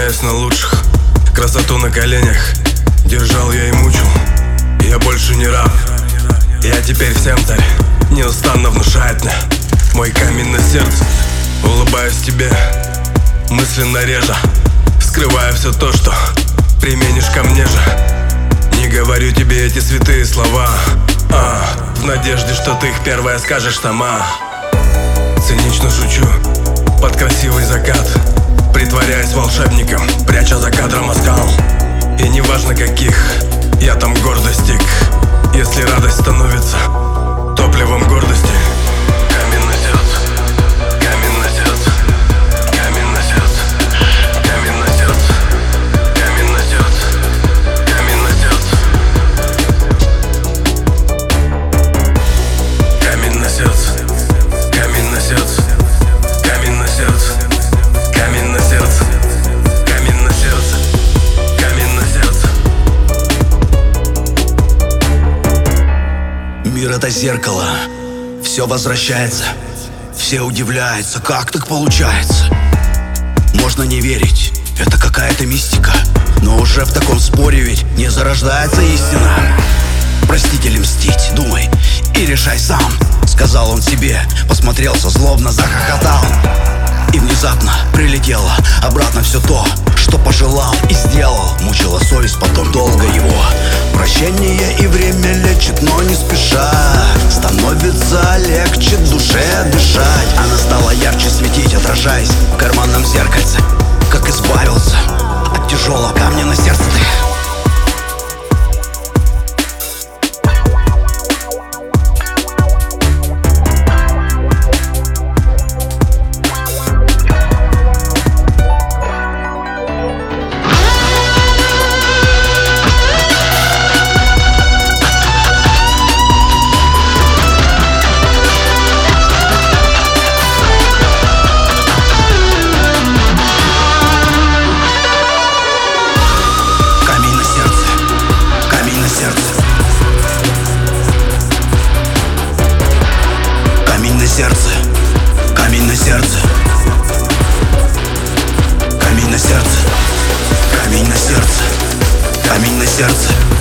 равняюсь на лучших. Красоту на коленях держал я и мучил. Я больше не раб, я теперь всем царь. Неустанно внушает мне мой камень на сердце. Улыбаюсь тебе, мысленно режа, скрывая все то, что применишь ко мне же. Не говорю тебе эти святые слова, в надежде, что ты их первая скажешь сама. Цинично шучу под красивый закат, притворяясь волшебником, пряча за кадром оскал. И неважно каких я там гор достиг, если радость становится топливом гордости. Камень на сердце, камень на сердце, камень на сердце, камень на сердце, камень на сердце, камень на сердце, камень на сердце, камень на сердце, камень на сердце, камень на сердце, камень на сердце, камень на сердце. Мир — это зеркало, все возвращается, все удивляются, как так получается. Можно не верить, это какая-то мистика, но уже в таком споре ведь не зарождается истина. Простить или мстить, думай и решай сам, сказал он себе, посмотрелся, злобно захохотал. И внезапно прилетело обратно все то, что пожелал и сделал. Мучила совесть потом долго его. Прощение и время лечит, но не спеша. Становится легче душе дышать. Она стала ярче светить, отражаясь в карманном зеркальце. Как избавился от тяжелого камня на сердце ты. Сердце, камень на сердце, камень на сердце, камень на сердце, камень на сердце.